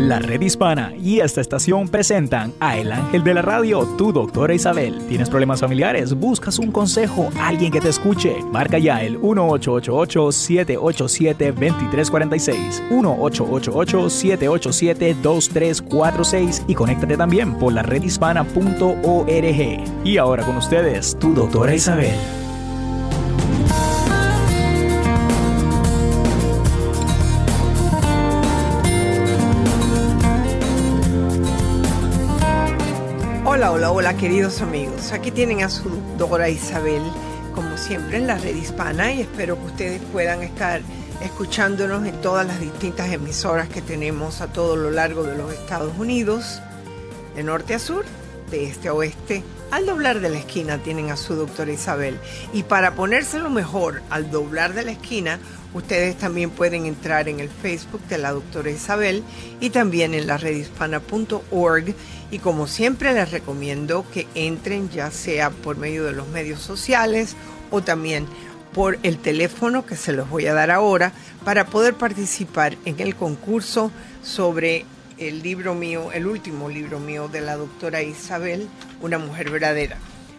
La Red Hispana y esta estación presentan a El Ángel de la Radio, tu doctora Isabel. ¿Tienes problemas familiares? ¿Buscas un consejo? ¿Alguien que te escuche? Marca ya el 1-888-787-2346, 1-888-787-2346 y conéctate también por la redhispana.org. Y ahora con ustedes, tu doctora Isabel. Hola, queridos amigos. Aquí tienen a su doctora Isabel, como siempre, en la Red Hispana, y espero que ustedes puedan estar escuchándonos en todas las distintas emisoras que tenemos a todo lo largo de los Estados Unidos, de norte a sur, de este a oeste. Al doblar de la esquina tienen a su doctora Isabel. Y para ponérselo mejor, al doblar de la esquina, ustedes también pueden entrar en el Facebook de la doctora Isabel y también en la redhispana.org. Y como siempre les recomiendo que entren ya sea por medio de los medios sociales o también por el teléfono que se los voy a dar ahora para poder participar en el concurso sobre el libro mío, el último libro mío de la doctora Isabel, Una Mujer Verdadera.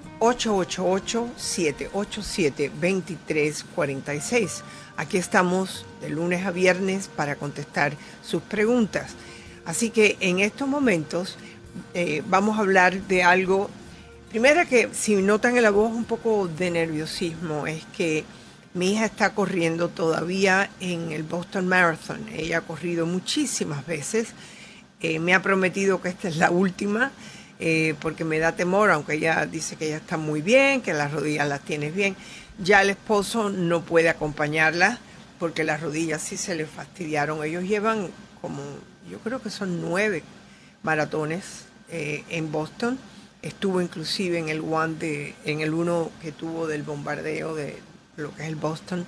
888-787-2346. Aquí estamos de lunes a viernes para contestar sus preguntas. Así que en estos momentos vamos a hablar de algo. Primero, que si notan en la voz un poco de nerviosismo, es que mi hija está corriendo todavía en el Boston Marathon. Ella ha corrido muchísimas veces. Me ha prometido que esta es la última, porque me da temor, aunque ella dice que ella está muy bien, que las rodillas las tiene bien. Ya el esposo no puede acompañarla porque las rodillas sí se le fastidiaron. Ellos llevan como, yo creo que son 9 maratones en Boston. Estuvo inclusive en el uno que tuvo del bombardeo de lo que es el Boston.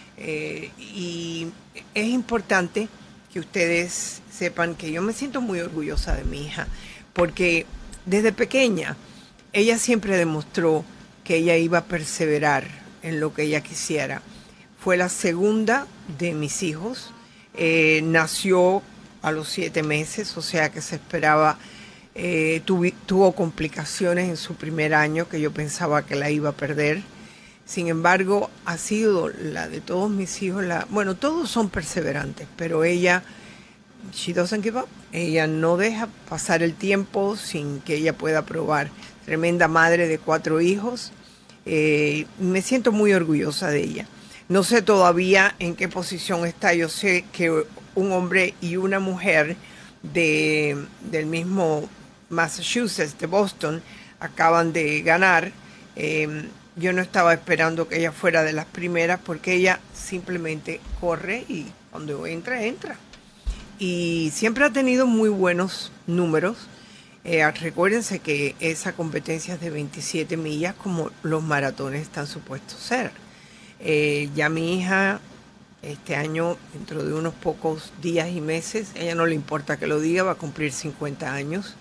Y es importante que ustedes sepan que yo me siento muy orgullosa de mi hija, porque desde pequeña ella siempre demostró que ella iba a perseverar en lo que ella quisiera. Fue la segunda de mis hijos. Nació a los 7 meses, o sea que se esperaba, tuvo complicaciones en su primer año que yo pensaba que la iba a perder. Sin embargo, ha sido la de todos mis hijos, bueno, todos son perseverantes, pero ella, she doesn't give up. Ella no deja pasar el tiempo sin que ella pueda probar. Tremenda madre de 4 hijos. Me siento muy orgullosa de ella. No sé todavía en qué posición está. Yo sé que un hombre y una mujer del mismo Massachusetts, de Boston, acaban de ganar. Yo no estaba esperando que ella fuera de las primeras porque ella simplemente corre y cuando entra, entra. Y siempre ha tenido muy buenos números. Recuérdense que esa competencia es de 27 millas como los maratones están supuestos ser. Ya mi hija este año, dentro de unos pocos días y meses, ella no le importa que lo diga, va a cumplir 50 años.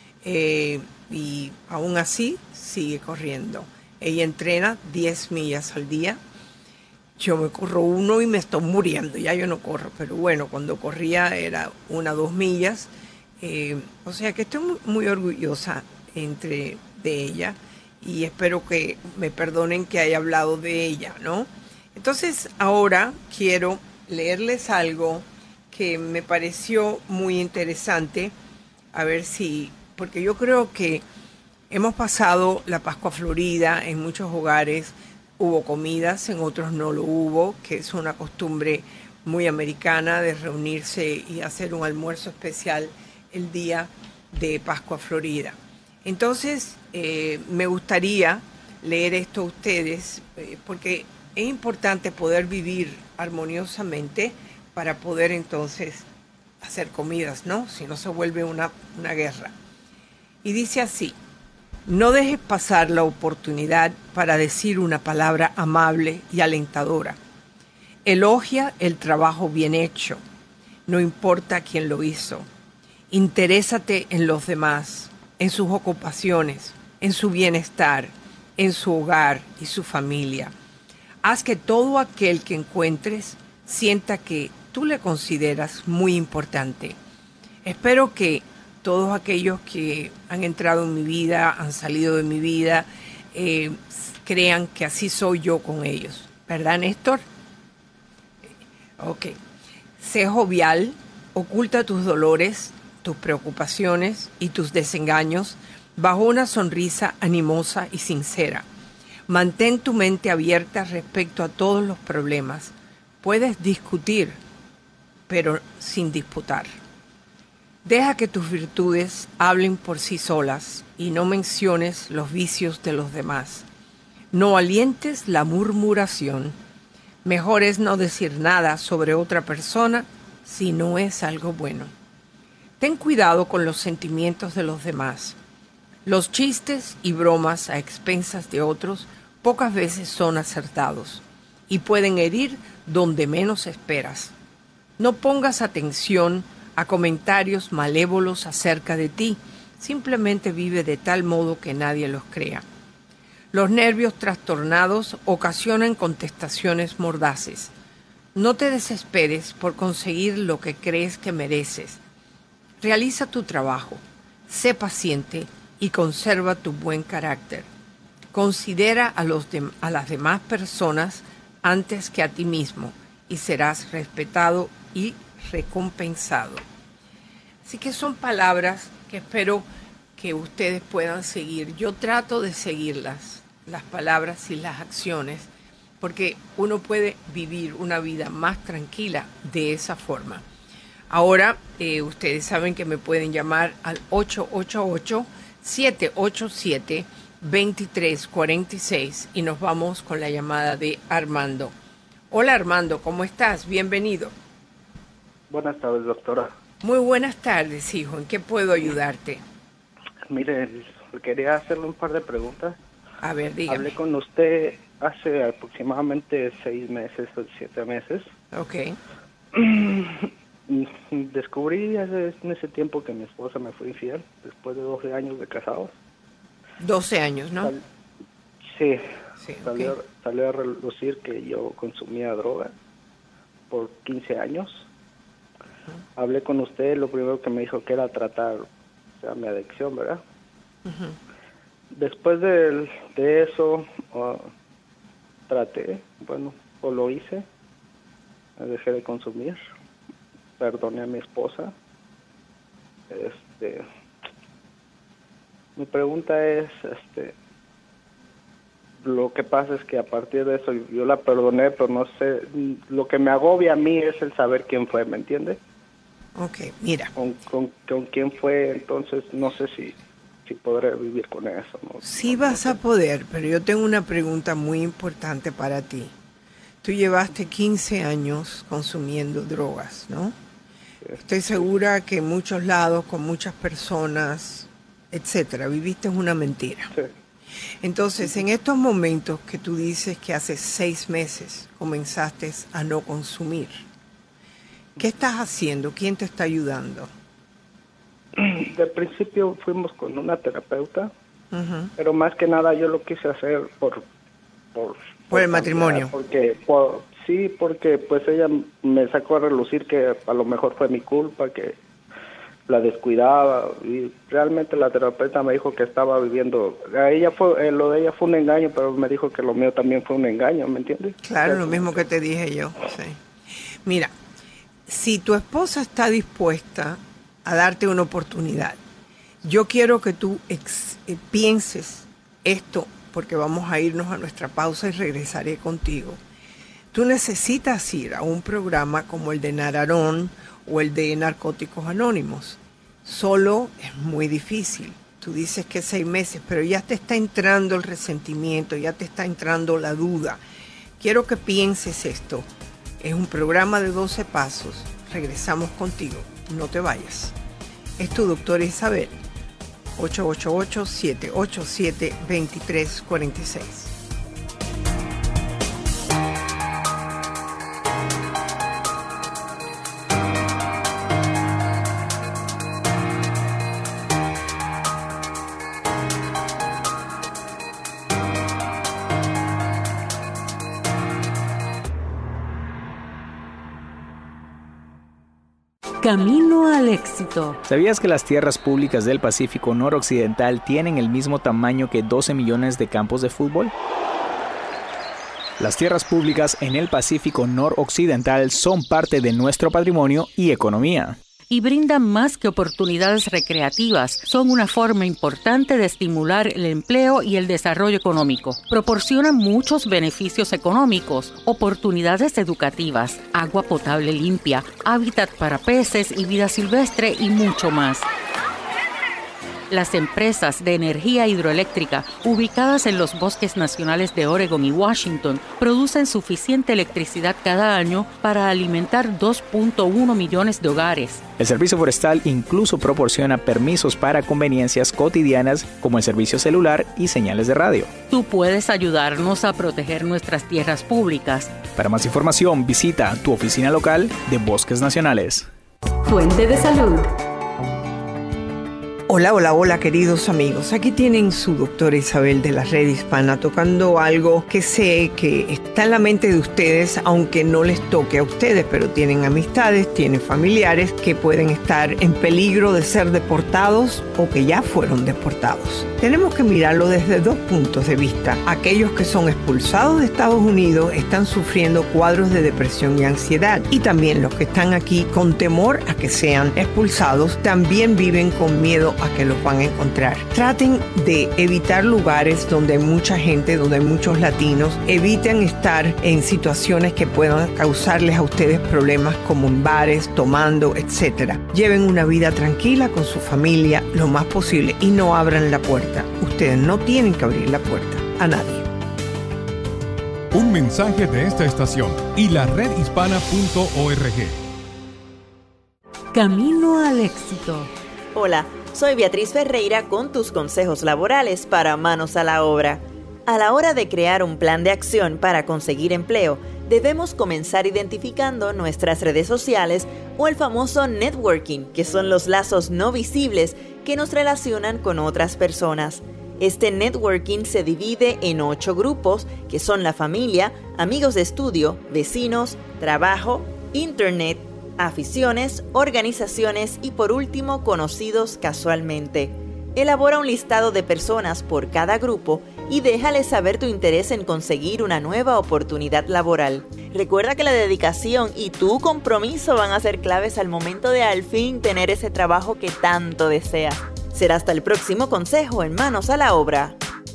Y aún así sigue corriendo. Ella entrena 10 millas al día. Yo me corro 1 y me estoy muriendo. Ya yo no corro, pero bueno, cuando corría era 1 o 2 millas. O sea que estoy muy, muy orgullosa de ella y espero que me perdonen que haya hablado de ella, ¿no? Entonces ahora quiero leerles algo que me pareció muy interesante, a ver si, porque yo creo que hemos pasado la Pascua Florida en muchos hogares, hubo comidas, en otros no lo hubo, que es una costumbre muy americana de reunirse y hacer un almuerzo especial el día de Pascua Florida. Entonces, me gustaría leer esto a ustedes, porque es importante poder vivir armoniosamente para poder entonces hacer comidas, ¿no? Si no se vuelve una guerra. Y dice así: no dejes pasar la oportunidad para decir una palabra amable y alentadora. Elogia el trabajo bien hecho, no importa quién lo hizo. Interésate en los demás, en sus ocupaciones, en su bienestar, en su hogar y su familia. Haz que todo aquel que encuentres sienta que tú le consideras muy importante. Espero que todos aquellos que han entrado en mi vida, han salido de mi vida, crean que así soy yo con ellos. ¿Verdad, Néstor? Ok. Sé jovial, oculta tus dolores, tus preocupaciones y tus desengaños bajo una sonrisa animosa y sincera. Mantén tu mente abierta respecto a todos los problemas. Puedes discutir, pero sin disputar. Deja que tus virtudes hablen por sí solas y no menciones los vicios de los demás. No alientes la murmuración. Mejor es no decir nada sobre otra persona si no es algo bueno. Ten cuidado con los sentimientos de los demás. Los chistes y bromas a expensas de otros pocas veces son acertados y pueden herir donde menos esperas. No pongas atención a comentarios malévolos acerca de ti. Simplemente vive de tal modo que nadie los crea. Los nervios trastornados ocasionan contestaciones mordaces. No te desesperes por conseguir lo que crees que mereces. Realiza tu trabajo, sé paciente y conserva tu buen carácter. Considera a las demás personas antes que a ti mismo y serás respetado y recompensado. Así que son palabras que espero que ustedes puedan seguir. Yo trato de seguirlas, las palabras y las acciones, porque uno puede vivir una vida más tranquila de esa forma. Ahora, ustedes saben que me pueden llamar al 888-787-2346 y nos vamos con la llamada de Armando. Hola Armando, ¿cómo estás? Bienvenido. Buenas tardes, doctora. Muy buenas tardes, hijo. ¿En qué puedo ayudarte? Mire, quería hacerle un par de preguntas. A ver, dígame. Hablé con usted hace aproximadamente 6 meses o 7 meses. Ok. Descubrí en ese tiempo que mi esposa me fue infiel, después de 12 años de casados. 12 años, ¿no? Sí, okay. Salió a relucir que yo consumía droga por 15 años. Hablé con usted, lo primero que me dijo que era tratar, o sea, mi adicción, ¿verdad? Después de eso, traté, o lo hice, dejé de consumir, perdoné a mi esposa. Mi pregunta es, lo que pasa es que a partir de eso yo la perdoné, pero no sé, lo que me agobia a mí es el saber quién fue, ¿me entiende? Ok, mira. Con quién fue, entonces no sé si podré vivir con eso. ¿No? Sí vas a poder, pero yo tengo una pregunta muy importante para ti. Tú llevaste 15 años consumiendo drogas, ¿no? Sí. Estoy segura que en muchos lados, con muchas personas, etcétera, viviste una mentira. Sí. Entonces, en estos momentos que tú dices que hace 6 meses comenzaste a no consumir, ¿qué estás haciendo? ¿Quién te está ayudando? De principio fuimos con una terapeuta, pero más que nada yo lo quise hacer por el matrimonio. Porque pues ella me sacó a relucir que a lo mejor fue mi culpa, que la descuidaba, y realmente la terapeuta me dijo que estaba viviendo, lo de ella fue un engaño, pero me dijo que lo mío también fue un engaño, ¿me entiendes? Claro, lo mismo que te dije yo. Sí. Mira, si tu esposa está dispuesta a darte una oportunidad, yo quiero que tú pienses esto, porque vamos a irnos a nuestra pausa y regresaré contigo. Tú necesitas ir a un programa como el de Nararón o el de Narcóticos Anónimos. Solo es muy difícil. Tú dices que 6 meses, pero ya te está entrando el resentimiento, ya te está entrando la duda. Quiero que pienses esto. Es un programa de 12 pasos. Regresamos contigo. No te vayas. Es tu doctora Isabel. 888-787-2346. Camino al éxito. ¿Sabías que las tierras públicas del Pacífico noroccidental tienen el mismo tamaño que 12 millones de campos de fútbol? Las tierras públicas en el Pacífico noroccidental son parte de nuestro patrimonio y economía. Y brindan más que oportunidades recreativas, son una forma importante de estimular el empleo y el desarrollo económico. Proporcionan muchos beneficios económicos, oportunidades educativas, agua potable limpia, hábitat para peces y vida silvestre y mucho más. Las empresas de energía hidroeléctrica ubicadas en los bosques nacionales de Oregon y Washington producen suficiente electricidad cada año para alimentar 2.1 millones de hogares. El Servicio Forestal incluso proporciona permisos para conveniencias cotidianas como el servicio celular y señales de radio. Tú puedes ayudarnos a proteger nuestras tierras públicas. Para más información, visita tu oficina local de Bosques Nacionales. Fuente de salud. Hola, hola, hola, queridos amigos. Aquí tienen su doctora Isabel de la Red Hispana tocando algo que sé que está en la mente de ustedes, aunque no les toque a ustedes, pero tienen amistades, tienen familiares que pueden estar en peligro de ser deportados o que ya fueron deportados. Tenemos que mirarlo desde dos puntos de vista. Aquellos que son expulsados de Estados Unidos están sufriendo cuadros de depresión y ansiedad, y también los que están aquí con temor a que sean expulsados también viven con miedo a que los van a encontrar. Traten de evitar lugares donde hay mucha gente, donde hay muchos latinos. Eviten estar en situaciones que puedan causarles a ustedes problemas como en bares, tomando, etc. Lleven una vida tranquila con su familia lo más posible y no abran la puerta. Ustedes no tienen que abrir la puerta a nadie. Un mensaje de esta estación y la redhispana.org. Camino al éxito. Hola, soy Beatriz Ferreira con tus consejos laborales para Manos a la Obra. A la hora de crear un plan de acción para conseguir empleo, debemos comenzar identificando nuestras redes sociales o el famoso networking, que son los lazos no visibles que nos relacionan con otras personas. Este networking se divide en 8 grupos, que son la familia, amigos de estudio, vecinos, trabajo, internet, aficiones, organizaciones y por último, conocidos casualmente. Elabora un listado de personas por cada grupo y déjales saber tu interés en conseguir una nueva oportunidad laboral. Recuerda que la dedicación y tu compromiso van a ser claves al momento de al fin tener ese trabajo que tanto deseas. Será hasta el próximo consejo en Manos a la Obra.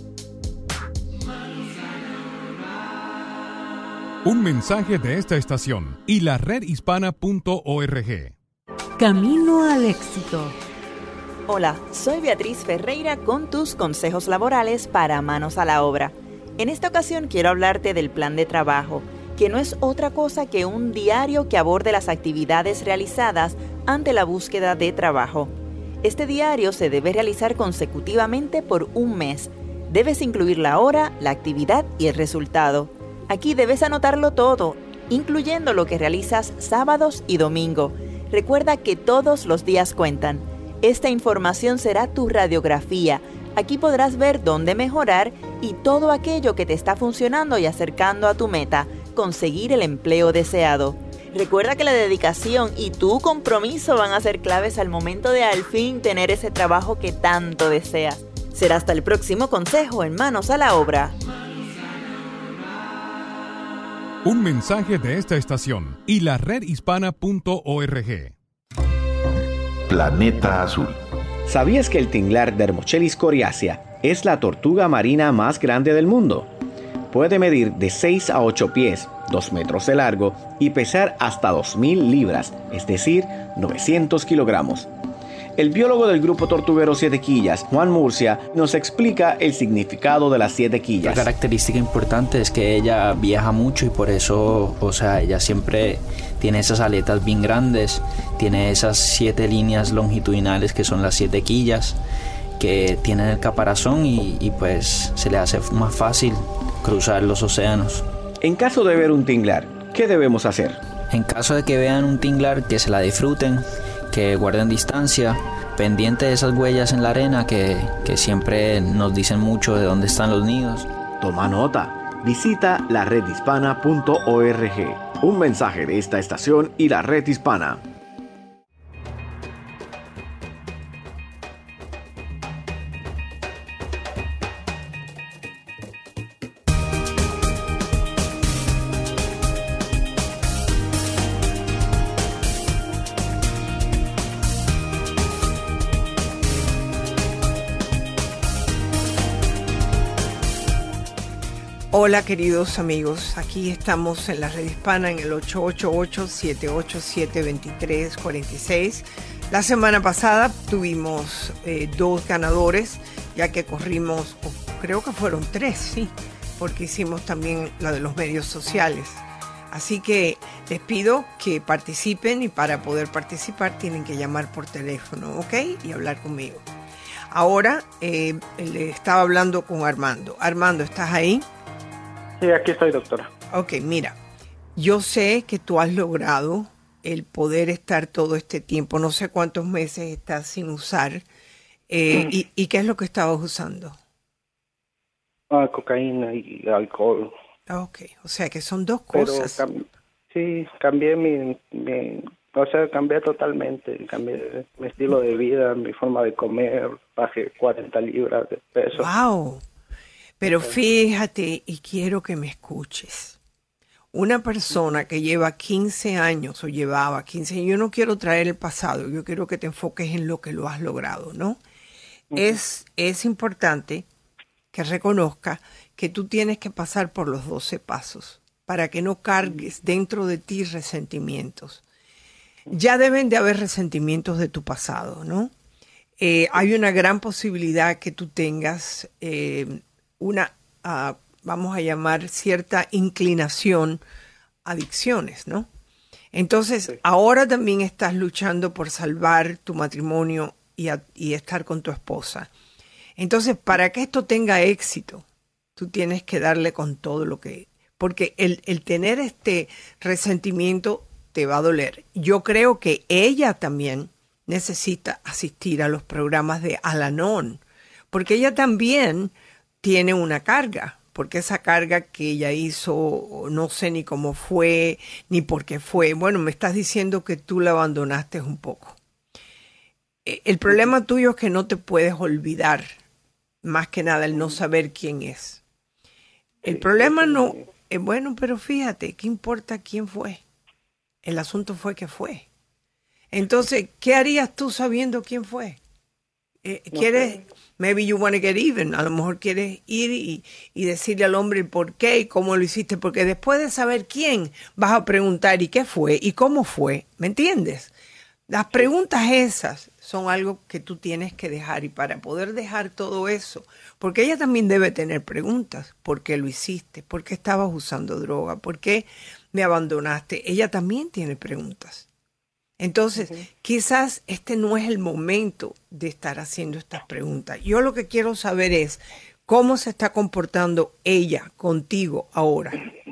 Un mensaje de esta estación y la redhispana.org. Camino al éxito. Hola, soy Beatriz Ferreira con tus consejos laborales para Manos a la Obra. En esta ocasión quiero hablarte del plan de trabajo, que no es otra cosa que un diario que aborde las actividades realizadas ante la búsqueda de trabajo. Este diario se debe realizar consecutivamente por un mes. Debes incluir la hora, la actividad y el resultado. Aquí debes anotarlo todo, incluyendo lo que realizas sábados y domingo. Recuerda que todos los días cuentan. Esta información será tu radiografía. Aquí podrás ver dónde mejorar y todo aquello que te está funcionando y acercando a tu meta, conseguir el empleo deseado. Recuerda que la dedicación y tu compromiso van a ser claves al momento de al fin tener ese trabajo que tanto deseas. Será hasta el próximo consejo en Manos a la Obra. Un mensaje de esta estación y la redhispana.org. Planeta Azul. ¿Sabías que el tinglar Dermochelis coriacea es la tortuga marina más grande del mundo? Puede medir de 6 a 8 pies, 2 metros de largo y pesar hasta 2.000 libras, es decir, 900 kilogramos. El biólogo del grupo tortuguero Siete Quillas, Juan Murcia, nos explica el significado de las 7 quillas. La característica importante es que ella viaja mucho y por eso, ella siempre tiene esas aletas bien grandes, tiene esas 7 líneas longitudinales que son las 7 quillas que tienen el caparazón y pues se le hace más fácil cruzar los océanos. En caso de ver un tinglar, ¿qué debemos hacer? En caso de que vean un tinglar, que se la disfruten, que guarden distancia, pendiente de esas huellas en la arena que siempre nos dicen mucho de dónde están los nidos. Toma nota. Visita la redhispana.org. Un mensaje de esta estación y la Red Hispana. Hola queridos amigos, aquí estamos en la red hispana en el 888-787-2346. La semana pasada tuvimos 2 ganadores, ya que corrimos, creo que fueron 3, sí, porque hicimos también la de los medios sociales. Así que les pido que participen y para poder participar tienen que llamar por teléfono, ¿ok? Y hablar conmigo. Ahora le estaba hablando con Armando. Armando, ¿estás ahí? Sí, aquí estoy, doctora. Ok, mira, yo sé que tú has logrado el poder estar todo este tiempo, no sé cuántos meses estás sin usar, y ¿qué es lo que estabas usando? Cocaína y alcohol. Ok, o sea que son 2 Pero cosas. sí, cambié cambié totalmente, cambié mi estilo de vida, mi forma de comer, bajé 40 libras de peso. ¡Wow! Pero fíjate, y quiero que me escuches. Una persona que lleva 15 años o llevaba 15 yo no quiero traer el pasado, yo quiero que te enfoques en lo que lo has logrado, ¿no? Es importante que reconozca que tú tienes que pasar por los 12 pasos para que no cargues dentro de ti resentimientos. Ya deben de haber resentimientos de tu pasado, ¿no? Hay una gran posibilidad que tú tengas vamos a llamar cierta inclinación a adicciones, ¿no? Entonces, sí. Ahora también estás luchando por salvar tu matrimonio y estar con tu esposa. Entonces, para que esto tenga éxito, tú tienes que darle con todo lo que... Porque el tener este resentimiento te va a doler. Yo creo que ella también necesita asistir a los programas de Al-Anon, porque ella también tiene una carga, porque esa carga que ella hizo, no sé ni cómo fue, ni por qué fue. Bueno, me estás diciendo que tú la abandonaste un poco. El problema tuyo es que no te puedes olvidar, más que nada, el no saber quién es. El problema no... bueno, pero fíjate, ¿qué importa quién fue? El asunto fue que fue. Entonces, ¿qué harías tú sabiendo quién fue? ¿Quieres... Maybe you want to get even. A lo mejor quieres ir y decirle al hombre el por qué y cómo lo hiciste. Porque después de saber quién, vas a preguntar y qué fue y cómo fue. ¿Me entiendes? Las preguntas esas son algo que tú tienes que dejar. Y para poder dejar todo eso, porque ella también debe tener preguntas. ¿Por qué lo hiciste? ¿Por qué estabas usando droga? ¿Por qué me abandonaste? Ella también tiene preguntas. Entonces, quizás este no es el momento de estar haciendo estas preguntas. Yo lo que quiero saber es cómo se está comportando ella contigo ahora.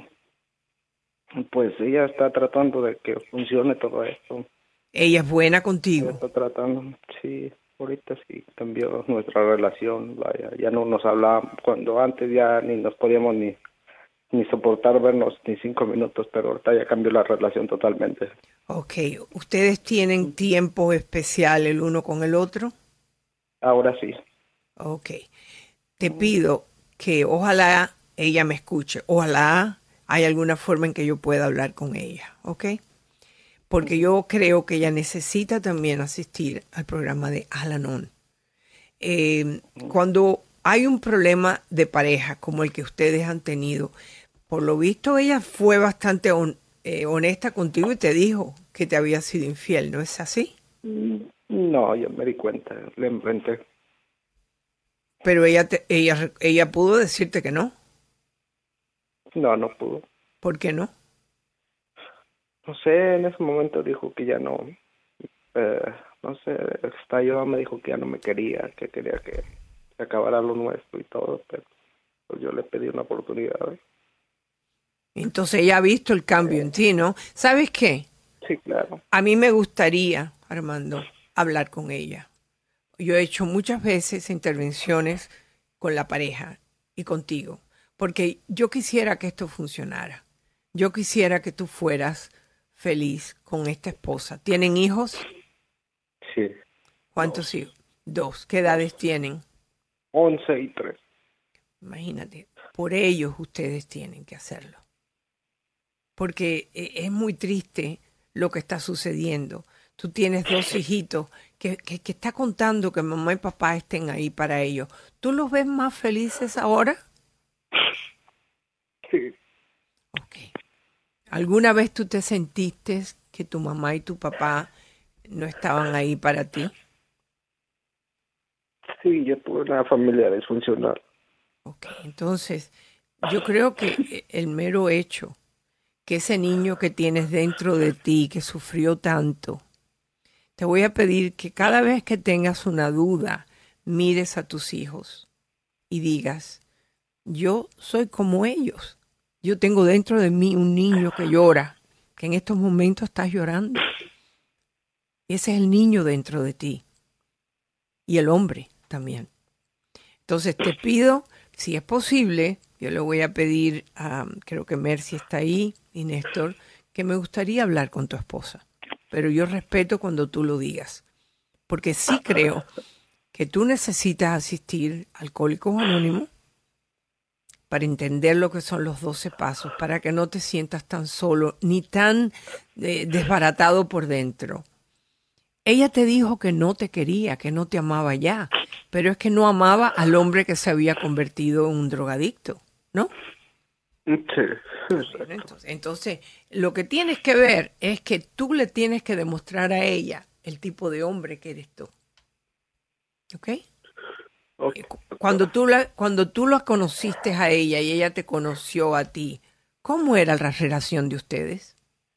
Pues ella está tratando de que funcione todo esto. Ella es buena contigo. Ella está tratando, sí, ahorita sí cambió nuestra relación. Vaya, ya no nos hablábamos, cuando antes ya ni nos podíamos ni soportar vernos ni 5 minutos, pero ahorita ya cambió la relación totalmente. Ok, ¿ustedes tienen tiempo especial el uno con el otro? Ahora sí. Ok, te pido que ojalá ella me escuche, ojalá hay alguna forma en que yo pueda hablar con ella, ¿ok? Porque yo creo que ella necesita también asistir al programa de Al-Anon. Cuando hay un problema de pareja como el que ustedes han tenido, por lo visto ella fue bastante honesta contigo y te dijo que te había sido infiel, ¿no es así? No, yo me di cuenta, le enfrenté. Pero ella pudo decirte que no. No pudo. ¿Por qué no? No sé, en ese momento dijo que ya no, no sé, hasta yo me dijo que ya no me quería, que quería que se acabara lo nuestro y todo, pero pues yo le pedí una oportunidad. Entonces ella ha visto el cambio en ti, ¿no? ¿Sabes qué? Sí, claro. A mí me gustaría, Armando, hablar con ella. Yo he hecho muchas veces intervenciones con la pareja y contigo, porque yo quisiera que esto funcionara. Yo quisiera que tú fueras feliz con esta esposa. ¿Tienen hijos? Sí. ¿Cuántos hijos? 2. ¿Qué edades tienen? 11 y 3. Imagínate, por ellos ustedes tienen que hacerlo. Porque es muy triste lo que está sucediendo. Tú tienes 2 hijitos que está contando que mamá y papá estén ahí para ellos. ¿Tú los ves más felices ahora? Sí. Ok. ¿Alguna vez tú te sentiste que tu mamá y tu papá no estaban ahí para ti? Sí, yo tuve una familia disfuncional. Ok, entonces yo creo que el mero hecho que ese niño que tienes dentro de ti, que sufrió tanto, te voy a pedir que cada vez que tengas una duda, mires a tus hijos y digas, yo soy como ellos. Yo tengo dentro de mí un niño que llora, que en estos momentos estás llorando. Ese es el niño dentro de ti. Y el hombre también. Entonces te pido, si es posible, yo le voy a pedir a, creo que Mercy está ahí y Néstor, que me gustaría hablar con tu esposa. Pero yo respeto cuando tú lo digas. Porque sí creo que tú necesitas asistir a Alcohólicos Anónimos para entender lo que son los 12 pasos, para que no te sientas tan solo ni tan desbaratado por dentro. Ella te dijo que no te quería, que no te amaba ya, pero es que no amaba al hombre que se había convertido en un drogadicto, ¿no? Sí. Bueno, entonces, lo que tienes que ver es que tú le tienes que demostrar a ella el tipo de hombre que eres tú. ¿Ok? Okay. Cuando tú la conociste a ella y ella te conoció a ti, ¿cómo era la relación de ustedes?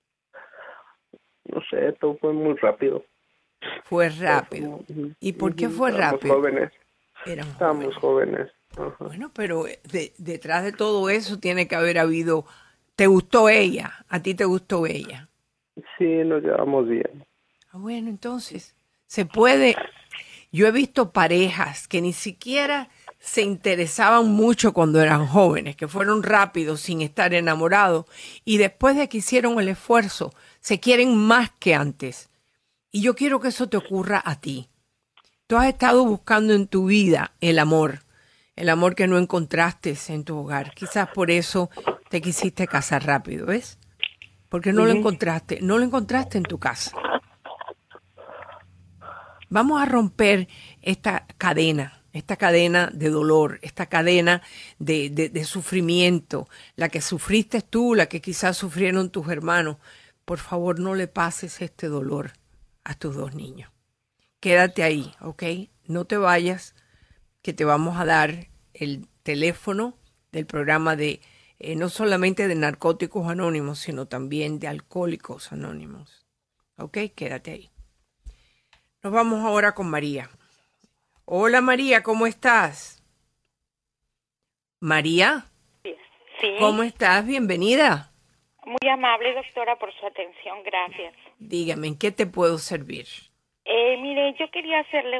No sé, todo fue muy rápido. Fue rápido. ¿Y por qué fue rápido? Jóvenes. Estábamos jóvenes. Ajá. Bueno, pero detrás de todo eso tiene que haber habido... ¿Te gustó ella? ¿A ti te gustó ella? Sí, nos llevamos bien. Bueno, entonces, se puede... Yo he visto parejas que ni siquiera se interesaban mucho cuando eran jóvenes, que fueron rápidos sin estar enamorados, y después de que hicieron el esfuerzo, se quieren más que antes. Y yo quiero que eso te ocurra a ti. Tú has estado buscando en tu vida el amor que no encontraste en tu hogar. Quizás por eso te quisiste casar rápido, ¿ves? Porque no lo encontraste en tu casa. Vamos a romper esta cadena de dolor, esta cadena de sufrimiento, la que sufriste tú, la que quizás sufrieron tus hermanos. Por favor, no le pases este dolor a tus dos niños. Quédate ahí, ¿ok? No te vayas, que te vamos a dar el teléfono del programa de, no solamente de Narcóticos Anónimos, sino también de Alcohólicos Anónimos. ¿Ok? Quédate ahí. Nos vamos ahora con María. Hola María, ¿cómo estás? María. Sí. ¿Cómo estás? Bienvenida. Muy amable, doctora, por su atención. Gracias. Dígame, ¿en qué te puedo servir? Mire, yo quería hacerle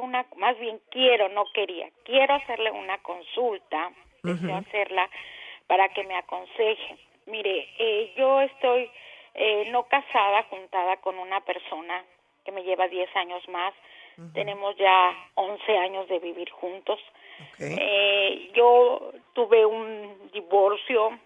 quiero hacerle una consulta. Deseo hacerla para que me aconseje. Mire, yo estoy no casada, juntada con una persona que me lleva 10 años más. Tenemos ya 11 años de vivir juntos. Okay. Yo tuve un divorcio.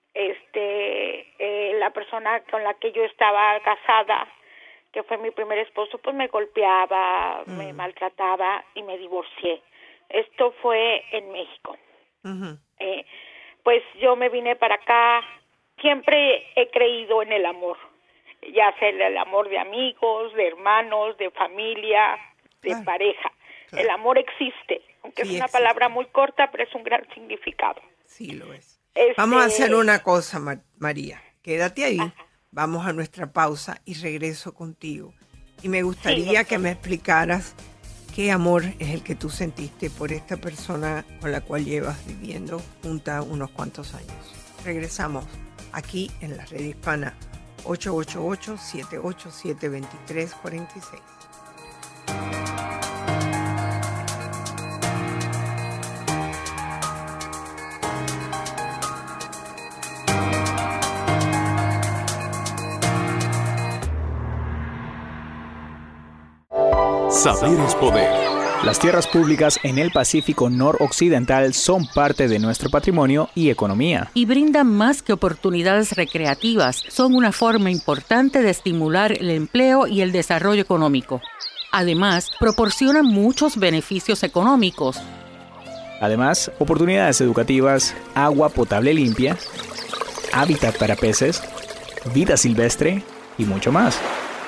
La persona con la que yo estaba casada, que fue mi primer esposo, pues me golpeaba, me maltrataba y me divorcié. Esto fue en México. Pues yo me vine para acá. Siempre he creído en el amor. Ya sea el amor de amigos, de hermanos, de familia, de pareja. Claro. El amor existe, aunque sí, es una palabra muy corta, pero es un gran significado. Sí, lo es. Vamos a hacer una cosa, María. Quédate ahí, vamos a nuestra pausa y regreso contigo. Y me gustaría que me explicaras qué amor es el que tú sentiste por esta persona con la cual llevas viviendo junta unos cuantos años. Regresamos aquí en la Red Hispana. 888-787-2346. Saber es poder. Las tierras públicas en el Pacífico noroccidental son parte de nuestro patrimonio y economía. Y brindan más que oportunidades recreativas, son una forma importante de estimular el empleo y el desarrollo económico. Además, proporcionan muchos beneficios económicos. Además, oportunidades educativas, agua potable limpia, hábitat para peces, vida silvestre y mucho más.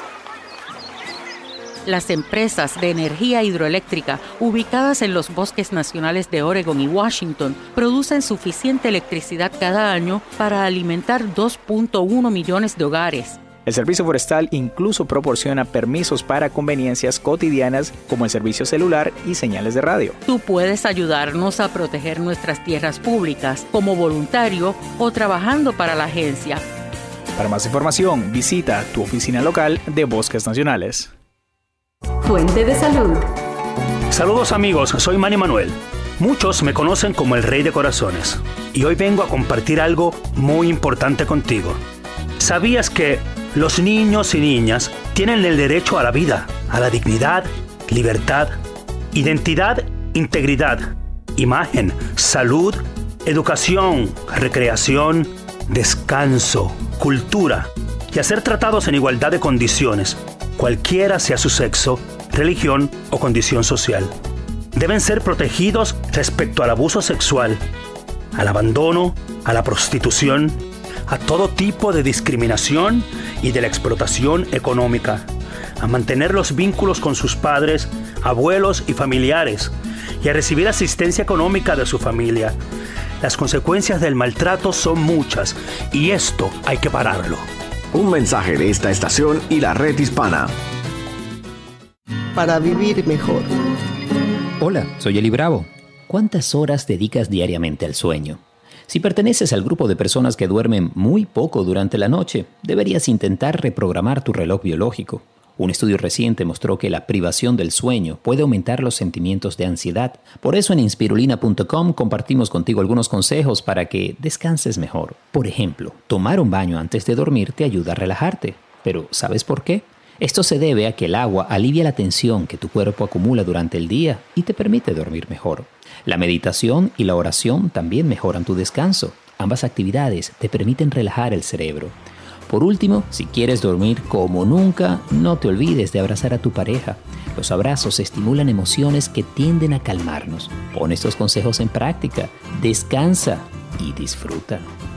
Las empresas de energía hidroeléctrica ubicadas en los bosques nacionales de Oregon y Washington producen suficiente electricidad cada año para alimentar 2.1 millones de hogares. El Servicio Forestal incluso proporciona permisos para conveniencias cotidianas como el servicio celular y señales de radio. Tú puedes ayudarnos a proteger nuestras tierras públicas como voluntario o trabajando para la agencia. Para más información, visita tu oficina local de Bosques Nacionales. Fuente de salud. Saludos amigos, soy Manny Manuel. Muchos me conocen como el Rey de Corazones y hoy vengo a compartir algo muy importante contigo. ¿Sabías que los niños y niñas tienen el derecho a la vida, a la dignidad, libertad, identidad, integridad, imagen, salud, educación, recreación, descanso, cultura y a ser tratados en igualdad de condiciones, cualquiera sea su sexo, religión o condición social? Deben ser protegidos respecto al abuso sexual, al abandono, a la prostitución, a todo tipo de discriminación y de la explotación económica, a mantener los vínculos con sus padres, abuelos y familiares, y a recibir asistencia económica de su familia. Las consecuencias del maltrato son muchas, y esto hay que pararlo. Un mensaje de esta estación y la Red Hispana. Para vivir mejor. Hola, soy Eli Bravo. ¿Cuántas horas dedicas diariamente al sueño? Si perteneces al grupo de personas que duermen muy poco durante la noche, deberías intentar reprogramar tu reloj biológico. Un estudio reciente mostró que la privación del sueño puede aumentar los sentimientos de ansiedad. Por eso en Inspirulina.com compartimos contigo algunos consejos para que descanses mejor. Por ejemplo, tomar un baño antes de dormir te ayuda a relajarte. Pero ¿sabes por qué? Esto se debe a que el agua alivia la tensión que tu cuerpo acumula durante el día y te permite dormir mejor. La meditación y la oración también mejoran tu descanso. Ambas actividades te permiten relajar el cerebro. Por último, si quieres dormir como nunca, no te olvides de abrazar a tu pareja. Los abrazos estimulan emociones que tienden a calmarnos. Pon estos consejos en práctica, descansa y disfruta.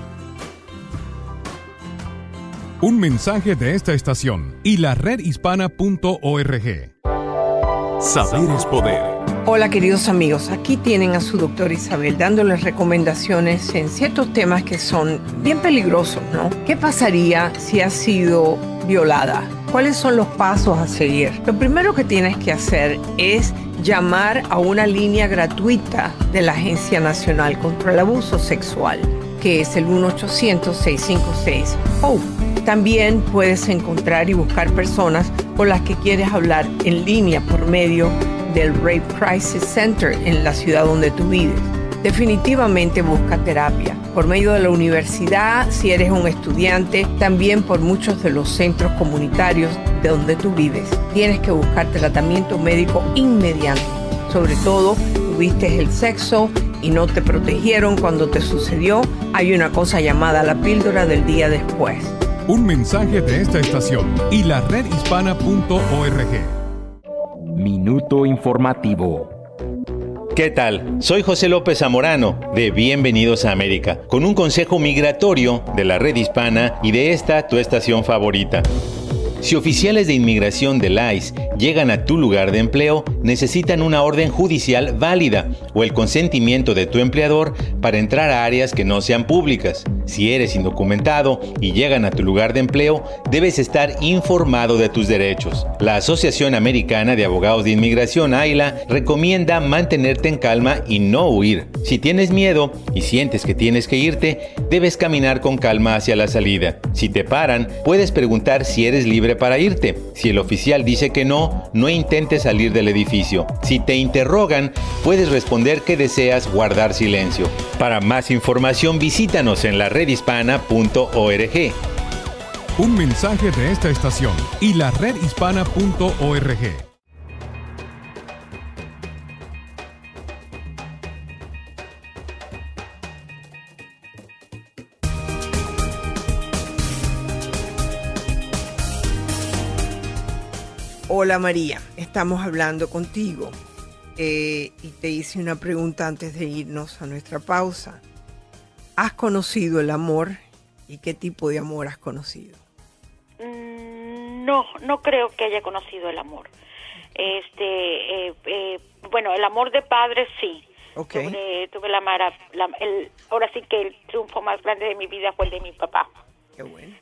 Un mensaje de esta estación y la redhispana.org. Saber es poder. Hola queridos amigos, aquí tienen a su doctora Isabel dándoles recomendaciones en ciertos temas que son bien peligrosos, ¿no? ¿Qué pasaría si has sido violada? ¿Cuáles son los pasos a seguir? Lo primero que tienes que hacer es llamar a una línea gratuita de la Agencia Nacional contra el Abuso Sexual, que es el 1-800-656-HOPE. También puedes encontrar y buscar personas con las que quieres hablar en línea por medio del Rape Crisis Center en la ciudad donde tú vives. Definitivamente busca terapia por medio de la universidad, si eres un estudiante, también por muchos de los centros comunitarios de donde tú vives. Tienes que buscar tratamiento médico inmediato. Sobre todo, tuviste el sexo y no te protegieron cuando te sucedió. Hay una cosa llamada la píldora del día después. Un mensaje de esta estación y la redhispana.org. Minuto informativo. ¿Qué tal? Soy José López Zamorano de Bienvenidos a América, con un consejo migratorio de la Red Hispana y de esta tu estación favorita. Si oficiales de inmigración del ICE llegan a tu lugar de empleo, necesitan una orden judicial válida o el consentimiento de tu empleador para entrar a áreas que no sean públicas. Si eres indocumentado y llegan a tu lugar de empleo, debes estar informado de tus derechos. La Asociación Americana de Abogados de Inmigración, AILA, recomienda mantenerte en calma y no huir. Si tienes miedo y sientes que tienes que irte, debes caminar con calma hacia la salida. Si te paran, puedes preguntar si eres libre para irte. Si el oficial dice que no, no intentes salir del edificio. Si te interrogan, puedes responder que deseas guardar silencio. Para más información, visítanos en la redhispana.org. Un mensaje de esta estación y la redhispana.org. Hola María, estamos hablando contigo y te hice una pregunta antes de irnos a nuestra pausa. ¿Has conocido el amor ¿Y qué tipo de amor has conocido? No creo que haya conocido el amor. Bueno, el amor de padre sí. Okay. Tuve ahora sí que el triunfo más grande de mi vida fue el de mi papá. Qué bueno.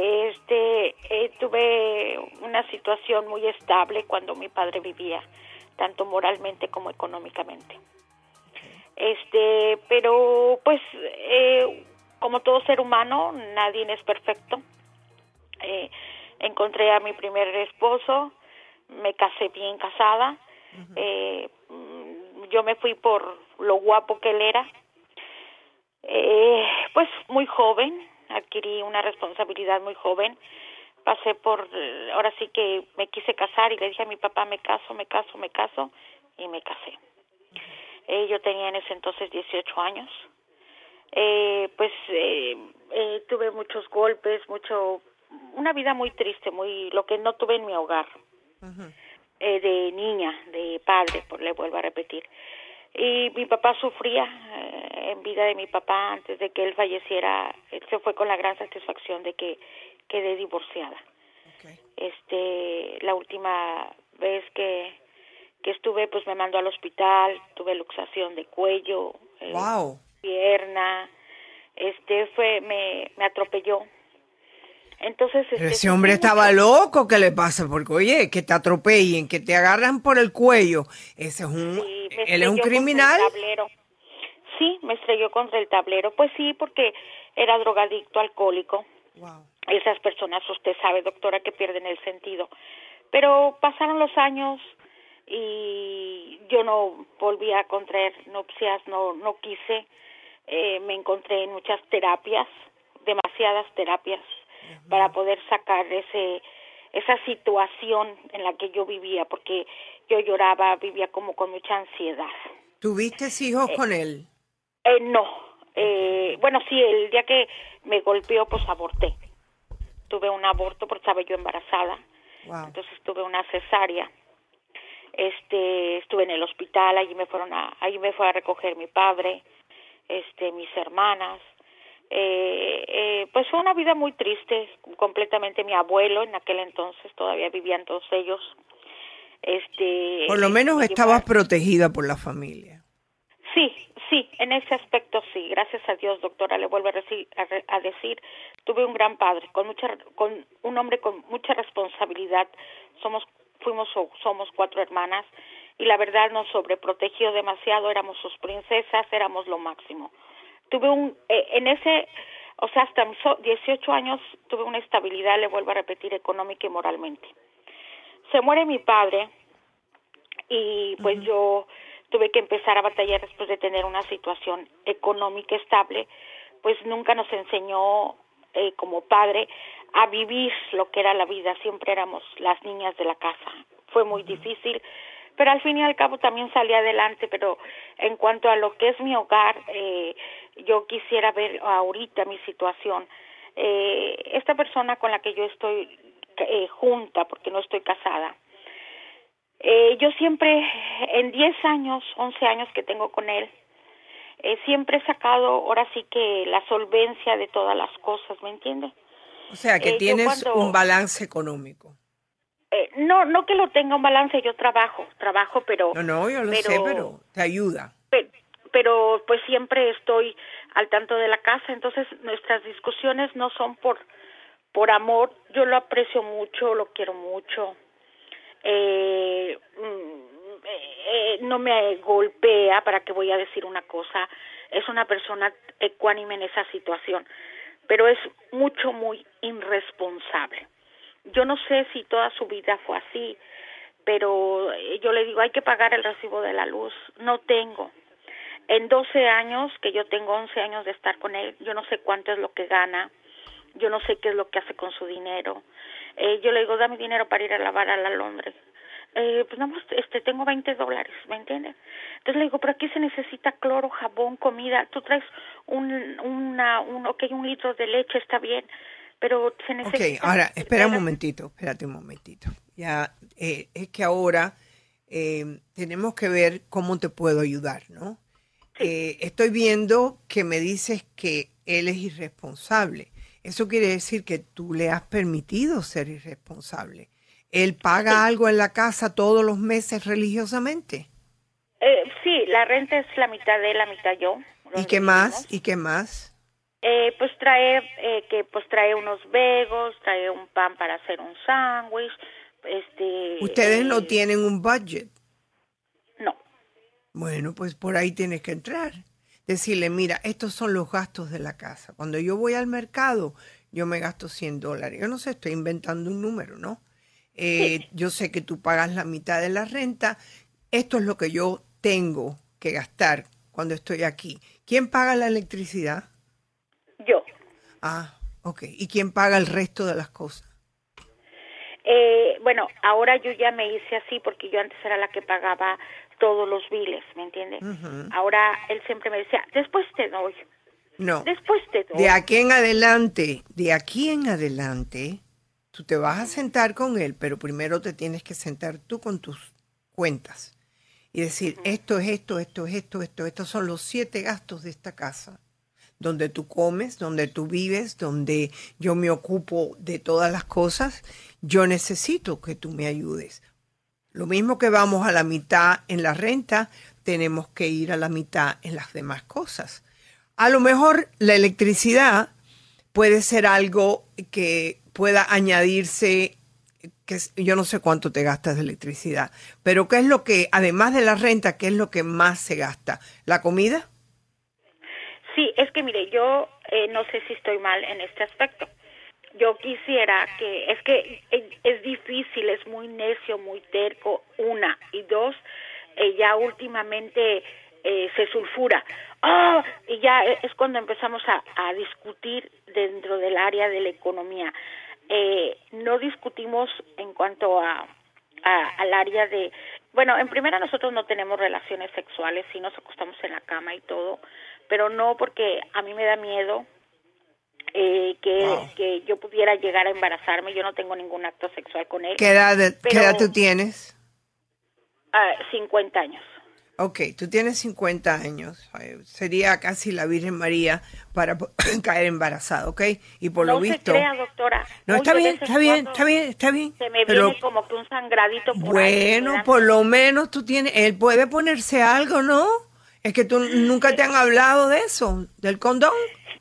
Tuve una situación muy estable cuando mi padre vivía, tanto moralmente como económicamente. Pero pues como todo ser humano, nadie es perfecto. Encontré a mi primer esposo, me casé bien casada. Yo me fui por lo guapo que él era. Pues muy joven, adquirí una responsabilidad muy joven. Pasé ahora sí que me quise casar y le dije a mi papá, me caso, y me casé. Yo tenía en ese entonces 18 años. Tuve muchos golpes, una vida muy triste, lo que no tuve en mi hogar. De niña, de padre, le vuelvo a repetir. Y mi papá sufría en vida de mi papá. Antes de que él falleciera, él se fue con la gran satisfacción de que quedé divorciada. La última vez que estuve, pues me mandó al hospital, tuve luxación de cuello, pierna, me atropelló. Entonces, pero ese hombre estaba loco, ¿qué le pasa? Porque, oye, que te atropellen, que te agarran por el cuello, ese es él es un criminal. Sí, me estrelló contra el tablero. Pues sí, porque era drogadicto, alcohólico. Wow. Esas personas, usted sabe, doctora, que pierden el sentido. Pero pasaron los años y yo no volví a contraer nupcias, no quise. Me encontré en muchas terapias, demasiadas terapias, para poder sacar esa situación en la que yo vivía, porque yo lloraba, vivía como con mucha ansiedad. ¿Tuviste hijos con él? No. Bueno, sí, el día que me golpeó, pues aborté. Tuve un aborto porque estaba yo embarazada. Wow. Entonces tuve una cesárea. Estuve en el hospital, allí me fue a recoger mi padre, mis hermanas. Pues fue una vida muy triste, completamente. Mi abuelo en aquel entonces, todavía vivían todos ellos. Por lo menos estabas protegida por la familia. Sí, en ese aspecto sí, gracias a Dios, doctora, le vuelvo a decir, tuve un gran padre, con un hombre con mucha responsabilidad. Somos 4 hermanas y la verdad nos sobreprotegió demasiado, éramos sus princesas, éramos lo máximo. Tuve hasta mis 18 años tuve una estabilidad, le vuelvo a repetir, económica y moralmente. Se muere mi padre y pues yo tuve que empezar a batallar después de tener una situación económica estable. Pues nunca nos enseñó como padre a vivir lo que era la vida, siempre éramos las niñas de la casa. Fue muy difícil, pero al fin y al cabo también salí adelante. Pero en cuanto a lo que es mi hogar, yo quisiera ver ahorita mi situación. Esta persona con la que yo estoy junta, porque no estoy casada, yo siempre, en 10 años, 11 años que tengo con él, siempre he sacado, ahora sí que la solvencia de todas las cosas, ¿me entiende? O sea, que tienes un balance económico. No que lo tenga un balance, yo trabajo, pero... No, yo lo sé, pero te ayuda. Pero pues siempre estoy al tanto de la casa, entonces nuestras discusiones no son por amor. Yo lo aprecio mucho, lo quiero mucho. No me golpea, para que voy a decir una cosa. Es una persona ecuánime en esa situación, pero es muy irresponsable. Yo no sé si toda su vida fue así, pero yo le digo, hay que pagar el recibo de la luz. No tengo. En 12 años, que yo tengo 11 años de estar con él, yo no sé cuánto es lo que gana, yo no sé qué es lo que hace con su dinero. Yo le digo, dame dinero para ir a lavar a la Londres. Pues nada más, tengo $20, ¿me entiendes? Entonces le digo, pero aquí se necesita cloro, jabón, comida. Tú traes un litro de leche, está bien, pero se necesita... Ok, ahora, espérate un momentito. Ya, es que ahora tenemos que ver cómo te puedo ayudar, ¿no? Sí. Estoy viendo que me dices que él es irresponsable. Eso quiere decir que tú le has permitido ser irresponsable. ¿Él paga algo en la casa todos los meses religiosamente? Sí, la renta es la mitad de él, la mitad yo. ¿Y qué más? ¿Y qué más? Pues trae unos bagels, trae un pan para hacer un sándwich. ¿Ustedes no tienen un budget? No. Bueno, pues por ahí tienes que entrar. Decirle, mira, estos son los gastos de la casa. Cuando yo voy al mercado, yo me gasto $100. Yo no sé, estoy inventando un número, ¿no? Sí. Yo sé que tú pagas la mitad de la renta. Esto es lo que yo tengo que gastar cuando estoy aquí. ¿Quién paga la electricidad? Yo. Ah, ok. ¿Y quién paga el resto de las cosas? Bueno, ahora yo ya me hice así porque yo antes era la que pagaba todos los biles, ¿me entiendes? Uh-huh. Ahora él siempre me decía, después te doy. No. Después te doy. De aquí en adelante, tú te vas a sentar con él, pero primero te tienes que sentar tú con tus cuentas y decir, estos son los 7 gastos de esta casa, donde tú comes, donde tú vives, donde yo me ocupo de todas las cosas. Yo necesito que tú me ayudes. Lo mismo que vamos a la mitad en la renta, tenemos que ir a la mitad en las demás cosas. A lo mejor la electricidad puede ser algo que pueda añadirse, que yo no sé cuánto te gastas de electricidad, pero ¿qué es lo que, además de la renta, qué es lo que más se gasta? ¿La comida? Sí, es que mire, yo no sé si estoy mal en este aspecto. Yo quisiera es difícil, es muy necio, muy terco, 1, y 2, ya últimamente se sulfura. ¡Oh! Y ya es cuando empezamos a discutir dentro del área de la economía. No discutimos en cuanto al área de... Bueno, en primera nosotros no tenemos relaciones sexuales, sí nos acostamos en la cama y todo, pero no porque a mí me da miedo que yo pudiera llegar a embarazarme. Yo no tengo ningún acto sexual con él. ¿Qué edad tú tienes? 50 años. Ok, tú tienes 50 años. Sería casi la Virgen María para caer embarazada, ¿ok? Y por lo visto... No se crea, doctora. No, está bien. Se me viene como que un sangradito por ahí. Bueno, por lo menos tú tienes... Él puede ponerse algo, ¿no? Es que tú nunca te han hablado de eso, del condón.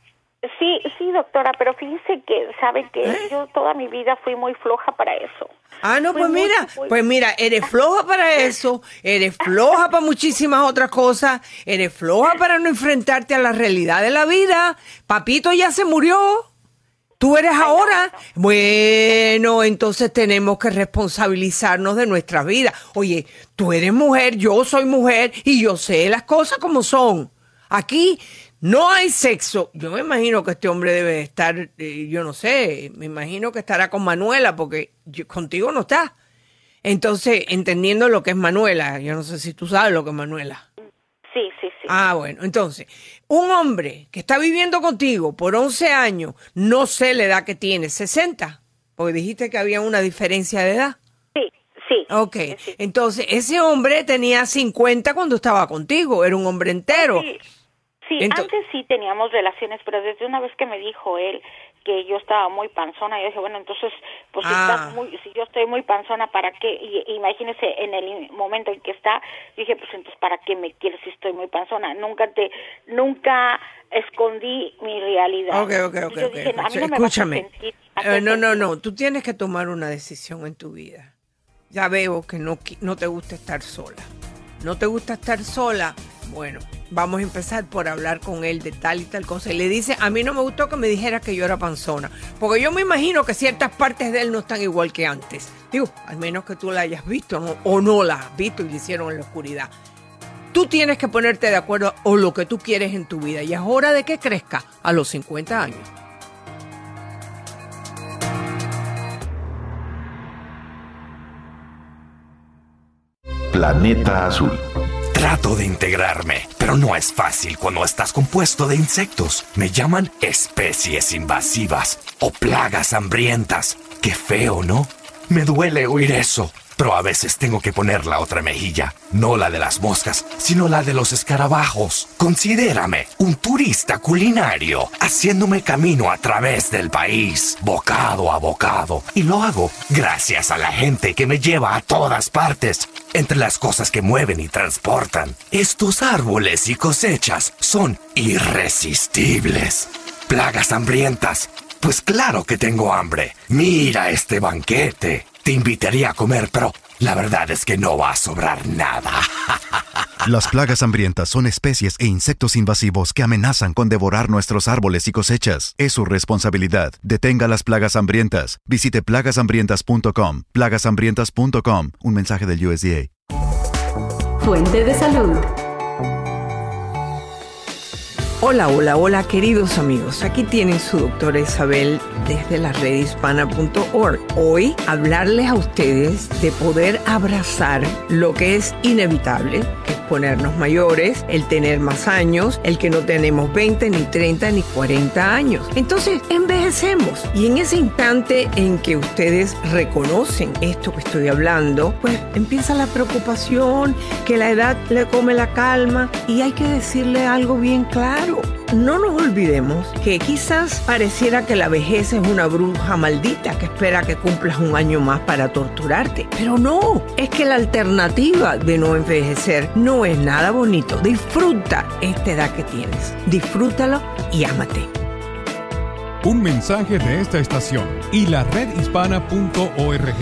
Sí, doctora, pero fíjese que, ¿sabe qué? Yo toda mi vida fui muy floja para eso. Ah, no, pues mira, eres floja para eso, eres floja para muchísimas otras cosas, eres floja para no enfrentarte a la realidad de la vida. Papito ya se murió, tú eres ahora. Bueno, entonces tenemos que responsabilizarnos de nuestra vida. Oye, tú eres mujer, yo soy mujer y yo sé las cosas como son. Aquí no hay sexo. Yo me imagino que este hombre debe estar, yo no sé, me imagino que estará con Manuela porque contigo no está. Entonces, entendiendo lo que es Manuela, yo no sé si tú sabes lo que es Manuela. Sí. Ah, bueno, entonces, un hombre que está viviendo contigo por 11 años, no sé la edad que tiene, 60, porque dijiste que había una diferencia de edad. Sí. Ok, sí. Entonces, ese hombre tenía 50 cuando estaba contigo, era un hombre entero. Sí, antes sí teníamos relaciones, pero desde una vez que me dijo él que yo estaba muy panzona, yo dije, bueno, entonces, pues si yo estoy muy panzona, ¿para qué? Y imagínese, en el momento en que está, dije, pues entonces, ¿para qué me quieres si estoy muy panzona? Nunca escondí mi realidad. Ok. Dije, a mí no me escúchame, vas a sentir, no, tú tienes que tomar una decisión en tu vida. Ya veo que no te gusta estar sola. ¿No te gusta estar sola? Bueno, vamos a empezar por hablar con él de tal y tal cosa. Y le dice, a mí no me gustó que me dijera que yo era panzona, porque yo me imagino que ciertas partes de él no están igual que antes. Digo, al menos que tú la hayas visto, ¿no? O no la has visto y la hicieron en la oscuridad. Tú tienes que ponerte de acuerdo o lo que tú quieres en tu vida. Y es hora de que crezca a los 50 años. Planeta Azul. Trato de integrarme, pero no es fácil cuando estás compuesto de insectos. Me llaman especies invasivas o plagas hambrientas. Qué feo, ¿no? Me duele oír eso. pero a veces tengo que poner la otra mejilla. No la de las moscas, sino la de los escarabajos. Considérame un turista culinario, haciéndome camino a través del país, bocado a bocado. Y lo hago gracias a la gente que me lleva a todas partes. Entre las cosas que mueven y transportan, estos árboles y cosechas son irresistibles. Plagas hambrientas. Pues claro que tengo hambre. Mira este banquete. Te invitaría a comer, pero la verdad es que no va a sobrar nada. Las plagas hambrientas son especies e insectos invasivos que amenazan con devorar nuestros árboles y cosechas. Es su responsabilidad. Detenga las plagas hambrientas. Visite plagashambrientas.com. plagashambrientas.com. Un mensaje del USDA. Fuente de salud. Hola, hola, hola, queridos amigos. Aquí tienen su doctora Isabel desde la redhispana.org. Hoy hablarles a ustedes de poder abrazar lo que es inevitable, que es ponernos mayores, el tener más años, el que no tenemos 20, ni 30, ni 40 años. Entonces, envejecemos. Y en ese instante en que ustedes reconocen esto que estoy hablando, pues empieza la preocupación, que la edad le come la calma, y hay que decirle algo bien claro. No nos olvidemos que quizás pareciera que la vejez es una bruja maldita que espera que cumplas un año más para torturarte. Pero no, es que la alternativa de no envejecer no es nada bonito. Disfruta esta edad que tienes. Disfrútalo y ámate. Un mensaje de esta estación y la redhispana.org.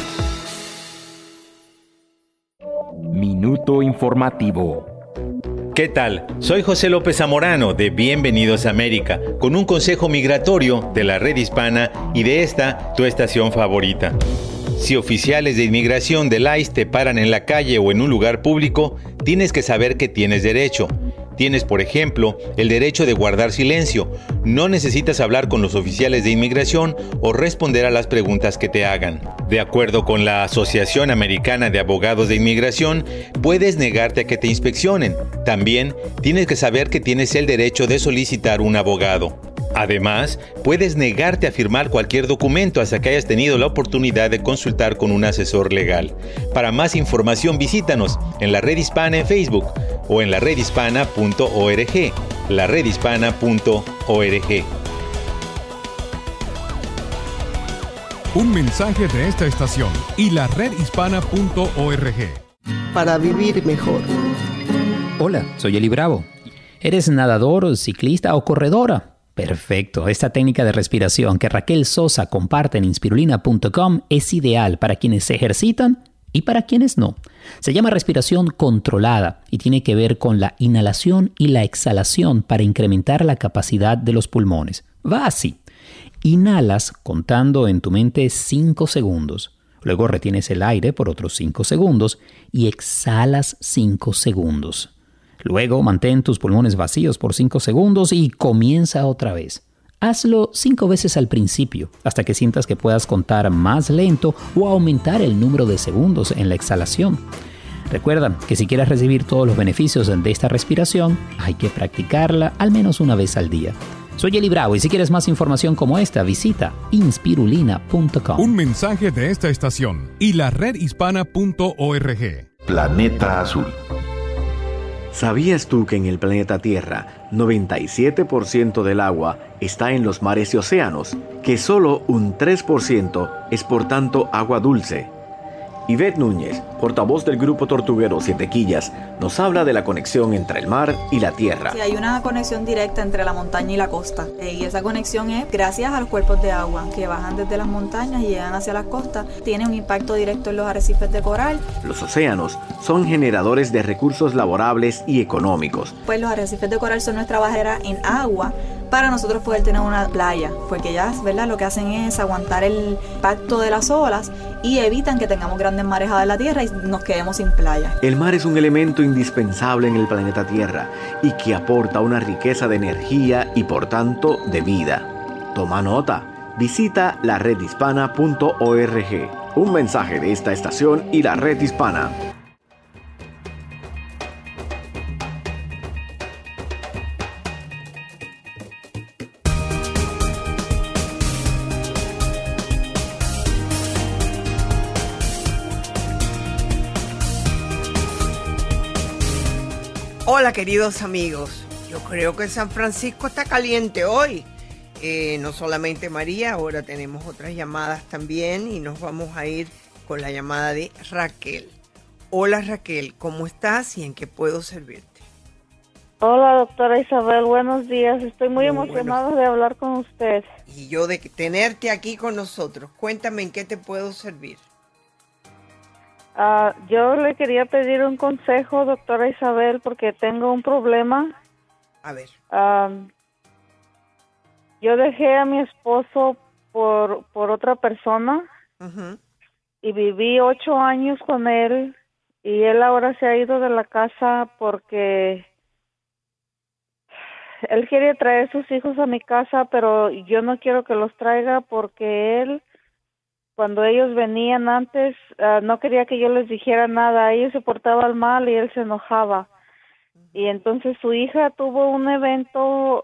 Minuto informativo. ¿Qué tal? Soy José López Zamorano de Bienvenidos a América, con un consejo migratorio de la Red Hispana y de esta, tu estación favorita. Si oficiales de inmigración del ICE te paran en la calle o en un lugar público, tienes que saber que tienes derecho. Tienes, por ejemplo, el derecho de guardar silencio. No necesitas hablar con los oficiales de inmigración o responder a las preguntas que te hagan. De acuerdo con la Asociación Americana de Abogados de Inmigración, puedes negarte a que te inspeccionen. También tienes que saber que tienes el derecho de solicitar un abogado. Además, puedes negarte a firmar cualquier documento hasta que hayas tenido la oportunidad de consultar con un asesor legal. Para más información, visítanos en la Red Hispana en Facebook o en la redhispana.org. la redhispana.org. Un mensaje de esta estación y la redhispana.org. Para vivir mejor. Hola, soy Eli Bravo. ¿Eres nadador, ciclista o corredora? Perfecto. Esta técnica de respiración que Raquel Sosa comparte en Inspirulina.com es ideal para quienes se ejercitan y para quienes no. Se llama respiración controlada y tiene que ver con la inhalación y la exhalación para incrementar la capacidad de los pulmones. Va así. Inhalas contando en tu mente 5 segundos. Luego retienes el aire por otros 5 segundos y exhalas 5 segundos. Luego mantén tus pulmones vacíos por 5 segundos y comienza otra vez. Hazlo 5 veces al principio, hasta que sientas que puedas contar más lento o aumentar el número de segundos en la exhalación. Recuerda que si quieres recibir todos los beneficios de esta respiración, hay que practicarla al menos una vez al día. Soy Eli Bravo y si quieres más información como esta, visita Inspirulina.com. Un mensaje de esta estación y la redhispana.org. Planeta Azul. ¿Sabías tú que en el planeta Tierra 97% del agua está en los mares y océanos? Que solo un 3% es por tanto agua dulce. Ivette Núñez, portavoz del Grupo Tortuguero Siete Quillas, nos habla de la conexión entre el mar y la tierra. Sí, hay una conexión directa entre la montaña y la costa. Y esa conexión es gracias a los cuerpos de agua que bajan desde las montañas y llegan hacia las costas. Tiene un impacto directo en los arrecifes de coral. Los océanos son generadores de recursos laborables y económicos. Pues los arrecifes de coral son nuestra barrera en agua para nosotros poder tener una playa, porque ellas, ¿verdad?, lo que hacen es aguantar el impacto de las olas y evitan que tengamos grandes marejadas en la tierra y nos quedemos sin playa. El mar es un elemento indispensable en el planeta Tierra y que aporta una riqueza de energía y por tanto de vida. Toma nota. Visita la redhispana.org. Un mensaje de esta estación y la Red Hispana. Hola, queridos amigos. Yo creo que San Francisco está caliente hoy. No solamente María, ahora tenemos otras llamadas también y nos vamos a ir con la llamada de Raquel. Hola Raquel, ¿cómo estás y en qué puedo servirte? Hola doctora Isabel, buenos días. Estoy muy emocionada de hablar con usted. Y yo de tenerte aquí con nosotros. Cuéntame en qué te puedo servir. Yo le quería pedir un consejo, doctora Isabel, porque tengo un problema. A ver. Yo dejé a mi esposo por otra persona y viví 8 años con él y él ahora se ha ido de la casa porque él quiere traer sus hijos a mi casa, pero yo no quiero que los traiga porque él, cuando ellos venían antes, no quería que yo les dijera nada. Ellos se portaban mal y él se enojaba. Y entonces su hija tuvo un evento,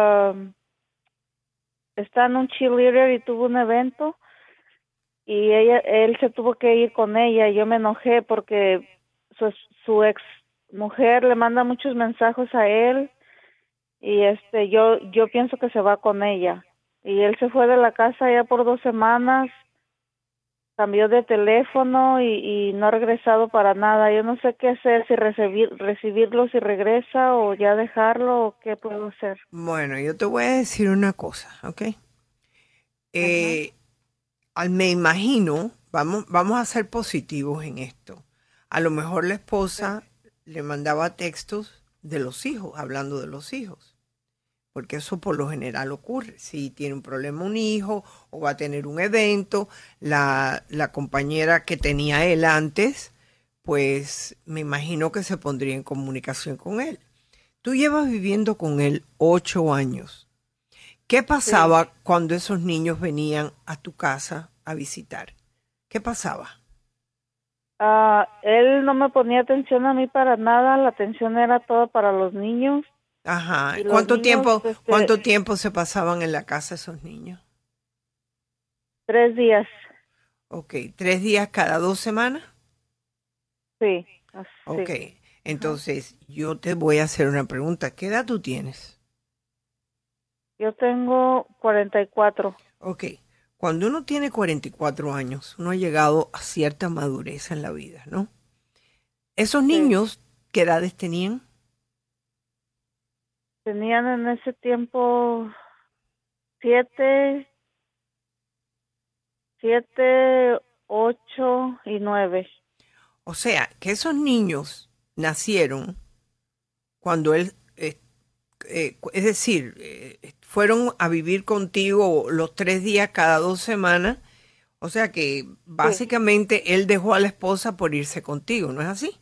está en un cheerleader y tuvo un evento y él se tuvo que ir con ella y yo me enojé porque su ex mujer le manda muchos mensajes a él y yo pienso que se va con ella. Y él se fue de la casa ya por 2 semanas, cambió de teléfono y no ha regresado para nada. Yo no sé qué hacer, si recibirlo si regresa o ya dejarlo o qué puedo hacer. Bueno, yo te voy a decir una cosa, ¿ok? Me imagino, vamos a ser positivos en esto. A lo mejor la esposa le mandaba textos de los hijos, hablando de los hijos. Porque eso por lo general ocurre. Si tiene un problema un hijo o va a tener un evento, la compañera que tenía él antes, pues me imagino que se pondría en comunicación con él. Tú llevas viviendo con él 8 años. ¿Qué pasaba cuando esos niños venían a tu casa a visitar? ¿Qué pasaba? Él no me ponía atención a mí para nada. La atención era toda para los niños. Ajá. ¿Cuánto tiempo se pasaban en la casa esos niños? 3 días. Ok, 3 días cada 2 semanas. Sí. Ok, entonces yo te voy a hacer una pregunta. ¿Qué edad tú tienes? Yo tengo 44. Ok, cuando uno tiene 44 años, uno ha llegado a cierta madurez en la vida, ¿no? ¿Esos niños qué edades tenían? Tenían en ese tiempo 7, 8 y 9. O sea, que esos niños nacieron cuando él, es decir, fueron a vivir contigo los 3 días cada 2 semanas. O sea que básicamente él dejó a la esposa por irse contigo, ¿no es así?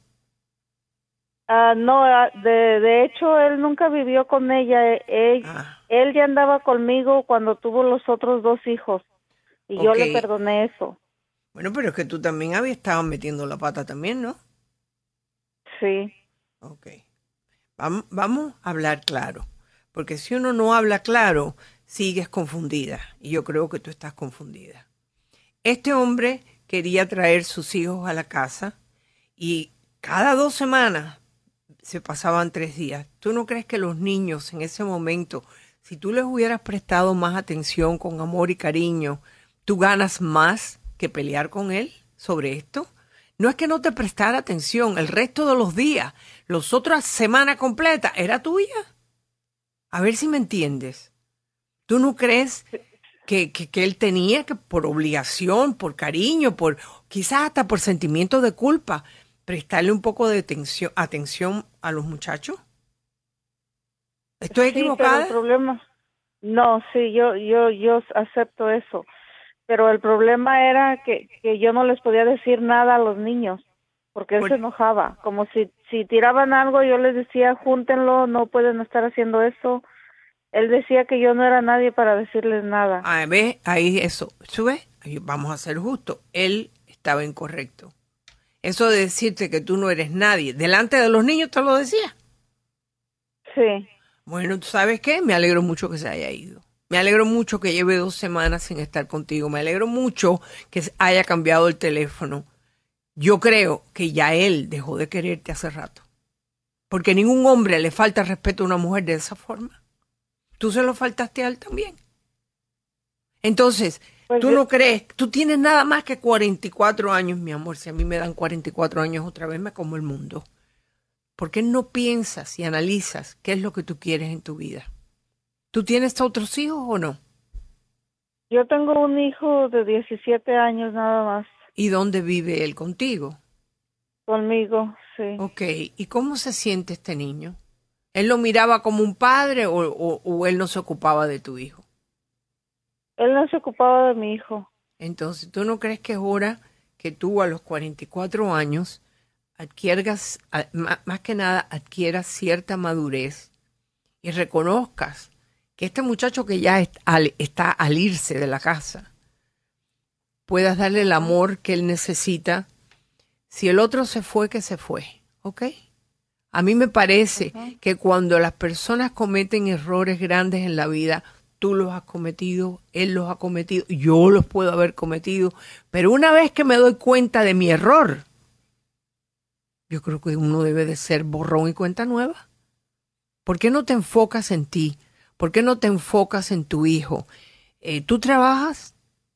No, de hecho él nunca vivió con ella. Él ya andaba conmigo cuando tuvo los otros 2 hijos y yo le perdoné eso. Bueno, pero es que tú también habías estado metiendo la pata también, ¿no? Sí. Ok. Vamos a hablar claro, porque si uno no habla claro, sigues confundida y yo creo que tú estás confundida. Este hombre quería traer sus hijos a la casa y cada 2 semanas se pasaban 3 días. ¿Tú no crees que los niños en ese momento, si tú les hubieras prestado más atención con amor y cariño, tú ganas más que pelear con él sobre esto? No es que no te prestara atención, el resto de los días, las otras semanas completas, era tuya. A ver si me entiendes. ¿Tú no crees que él tenía que por obligación, por cariño, quizás hasta por sentimiento de culpa, prestarle un poco de atención a los muchachos? ¿Estoy equivocada? Pero el problema, no, sí, yo acepto eso, pero el problema era que yo no les podía decir nada a los niños, porque él se enojaba, como si tiraban algo, yo les decía, júntenlo, no pueden estar haciendo eso. Él decía que yo no era nadie para decirles nada. Ahí eso, ¿sube? Vamos a ser justos, él estaba incorrecto. Eso de decirte que tú no eres nadie, delante de los niños te lo decía. Sí. Bueno, ¿tú sabes qué? Me alegro mucho que se haya ido. Me alegro mucho que lleve 2 semanas sin estar contigo. Me alegro mucho que haya cambiado el teléfono. Yo creo que ya él dejó de quererte hace rato. Porque ningún hombre le falta respeto a una mujer de esa forma. Tú se lo faltaste a él también. Entonces, pues tú no crees, tú tienes nada más que 44 años, mi amor. Si a mí me dan 44 años otra vez, me como el mundo. ¿Por qué no piensas y analizas qué es lo que tú quieres en tu vida? ¿Tú tienes otros hijos o no? Yo tengo un hijo de 17 años nada más. ¿Y dónde vive él? ¿Contigo? Conmigo, sí. Ok, ¿y cómo se siente este niño? ¿Él lo miraba como un padre o él no se ocupaba de tu hijo? Él no se ocupaba de mi hijo. Entonces, ¿tú no crees que es hora que tú a los 44 años adquieras, más que nada, adquieras cierta madurez y reconozcas que este muchacho que ya está al irse de la casa, puedas darle el amor que él necesita? Si el otro se fue, que se fue, ¿ok? A mí me parece que cuando las personas cometen errores grandes en la vida, tú los has cometido, él los ha cometido, yo los puedo haber cometido, pero una vez que me doy cuenta de mi error, yo creo que uno debe de ser borrón y cuenta nueva. ¿Por qué no te enfocas en ti? ¿Por qué no te enfocas en tu hijo? ¿Tú trabajas?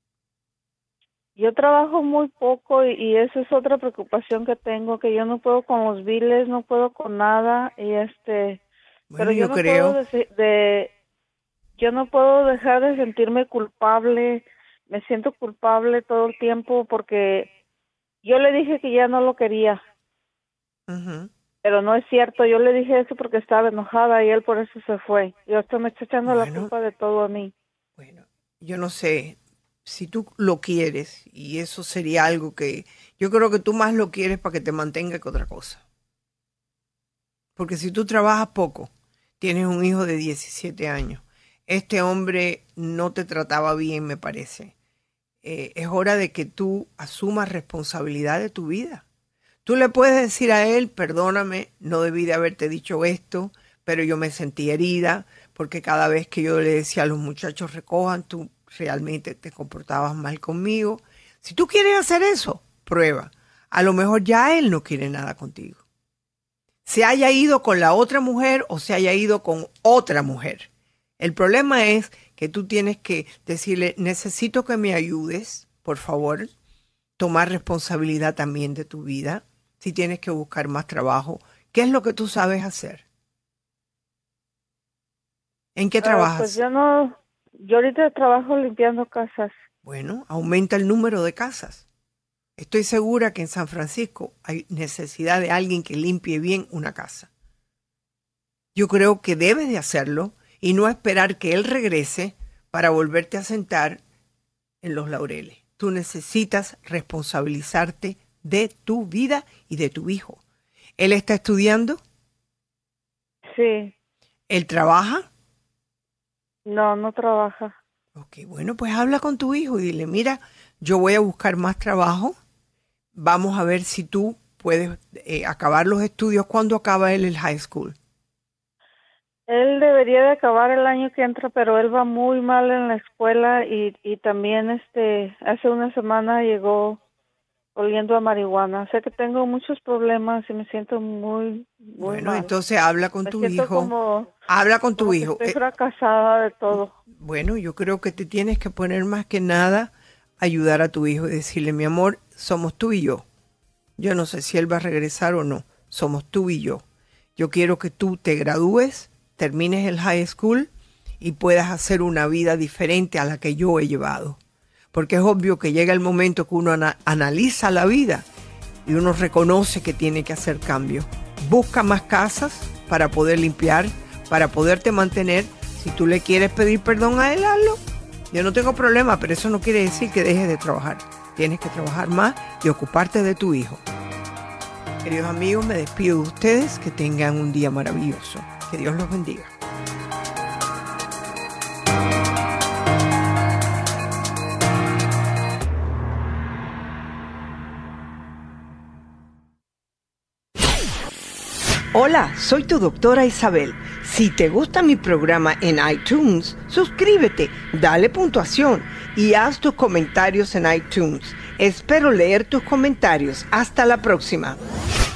Yo trabajo muy poco y esa es otra preocupación que tengo, que yo no puedo con los biles, no puedo con nada y bueno, pero yo no puedo yo no puedo dejar de sentirme culpable, me siento culpable todo el tiempo porque yo le dije que ya no lo quería. Pero no es cierto, yo le dije eso porque estaba enojada y él por eso se fue. Yo estoy me está echando la culpa de todo a mí. Bueno, yo no sé. Si tú lo quieres, y eso sería algo que yo creo que tú más lo quieres para que te mantenga que otra cosa. Porque si tú trabajas poco, tienes un hijo de 17 años, este hombre no te trataba bien, me parece. Es hora de que tú asumas responsabilidad de tu vida. Tú le puedes decir a él, perdóname, no debí de haberte dicho esto, pero yo me sentí herida, porque cada vez que yo le decía a los muchachos recojan, tú realmente te comportabas mal conmigo. Si tú quieres hacer eso, prueba. A lo mejor ya él no quiere nada contigo. Se haya ido con la otra mujer o se haya ido con otra mujer. El problema es que tú tienes que decirle, necesito que me ayudes, por favor, tomar responsabilidad también de tu vida. Si tienes que buscar más trabajo, ¿qué es lo que tú sabes hacer? ¿En qué trabajas? Pues yo ahorita trabajo limpiando casas. Bueno, aumenta el número de casas. Estoy segura que en San Francisco hay necesidad de alguien que limpie bien una casa. Yo creo que debes de hacerlo y no esperar que él regrese para volverte a sentar en los laureles. Tú necesitas responsabilizarte de tu vida y de tu hijo. ¿Él está estudiando? Sí. ¿Él trabaja? No, no trabaja. Ok, bueno, pues habla con tu hijo y dile, mira, yo voy a buscar más trabajo. Vamos a ver si tú puedes acabar los estudios. ¿Cuándo acaba él el high school? Él debería de acabar el año que entra, pero él va muy mal en la escuela y también hace una semana llegó oliendo a marihuana. O sea que tengo muchos problemas y me siento muy bueno, mal. Entonces habla con tu hijo. Habla con tu hijo. Estoy fracasada de todo. Bueno, yo creo que te tienes que poner más que nada a ayudar a tu hijo y decirle, mi amor, somos tú y yo. Yo no sé si él va a regresar o no. Somos tú y yo. Yo quiero que tú te gradúes, termines el high school y puedas hacer una vida diferente a la que yo he llevado. Porque es obvio que llega el momento que uno analiza la vida y uno reconoce que tiene que hacer cambios. Busca más casas para poder limpiar, para poderte mantener. Si tú le quieres pedir perdón a él, hazlo. Yo no tengo problema, pero eso no quiere decir que dejes de trabajar. Tienes que trabajar más y ocuparte de tu hijo. Queridos amigos, me despido de ustedes. Que tengan un día maravilloso. Que Dios los bendiga. Hola, soy tu doctora Isabel. Si te gusta mi programa en iTunes, suscríbete, dale puntuación y haz tus comentarios en iTunes. Espero leer tus comentarios. Hasta la próxima.